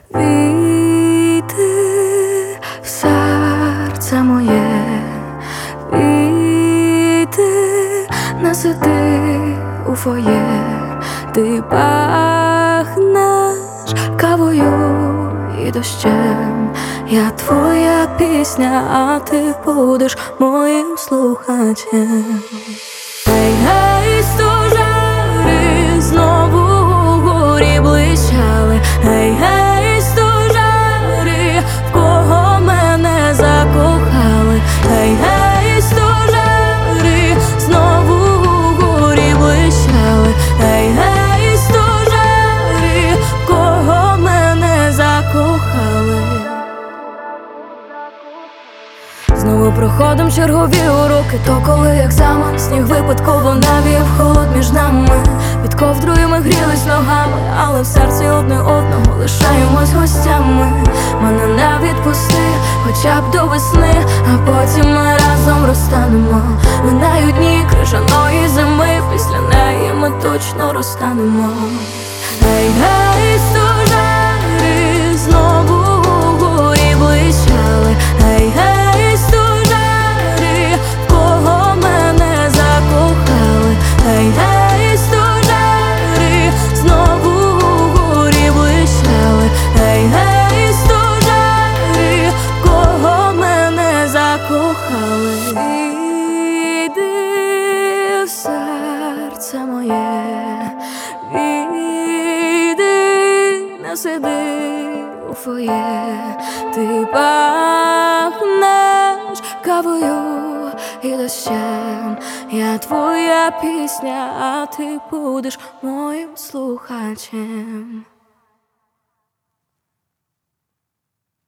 Війди в серце моє, війди, не сиди у фоє. Ти пахнеш кавою і дощем. Я твоя пісня, а ти будеш моїм слухачем. Гей, стожари знову вгорі блищали. Гей, стожари, в кого мене закохали. Гей, стожари, знову вгорі блищали. Гей, стожари, в кого мене закохали. Знову проходом чергові уроки, то коли екзамен, сніг випадково навів холод між нами. Під ковдрою ми грілись ногами, але в серці одне одного лишаємось гостями. Мене не відпусти, хоча б до весни, а потім ми разом розтанемо. Минають дні крижаної зими, після неї ми точно розтанемо. Гей, гей, стожари, знову вгорі блищали. Гей, гей, стожари, в кого мене закохали. Гей, гей, стожари, знову вгорі блищали. Гей, гей, стожари, в кого мене закохали. Війди в серце моє, війди, не сиди у фоє. Ти пахнеш кавою і дощем. Я твоя пісня, а ти будеш моїм слухачем.